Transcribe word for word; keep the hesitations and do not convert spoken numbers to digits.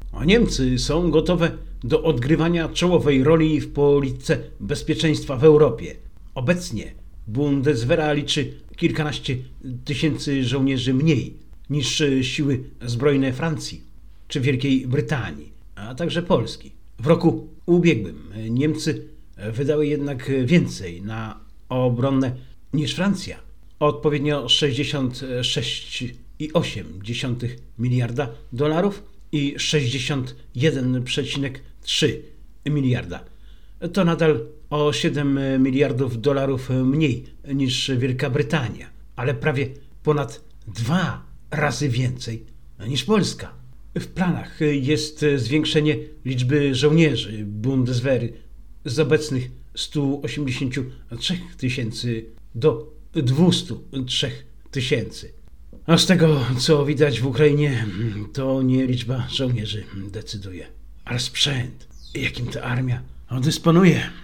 A Niemcy są gotowe do odgrywania czołowej roli w polityce bezpieczeństwa w Europie. Obecnie Bundeswehra liczy kilkanaście tysięcy żołnierzy mniej niż siły zbrojne Francji czy Wielkiej Brytanii, a także Polski. W roku ubiegłym Niemcy wydały jednak więcej na obronę niż Francja. Odpowiednio sześćdziesiąt sześć i osiem dziesiątych miliarda dolarów i sześćdziesiąt jeden przecinek trzy miliarda. To nadal o siedem miliardów dolarów mniej niż Wielka Brytania, ale prawie ponad dwa razy więcej niż Polska. W planach jest zwiększenie liczby żołnierzy Bundeswehry z obecnych stu osiemdziesięciu trzech tysięcy do dwustu trzech tysięcy. A z tego, co widać w Ukrainie, to nie liczba żołnierzy decyduje, ale sprzęt, jakim ta armia dysponuje.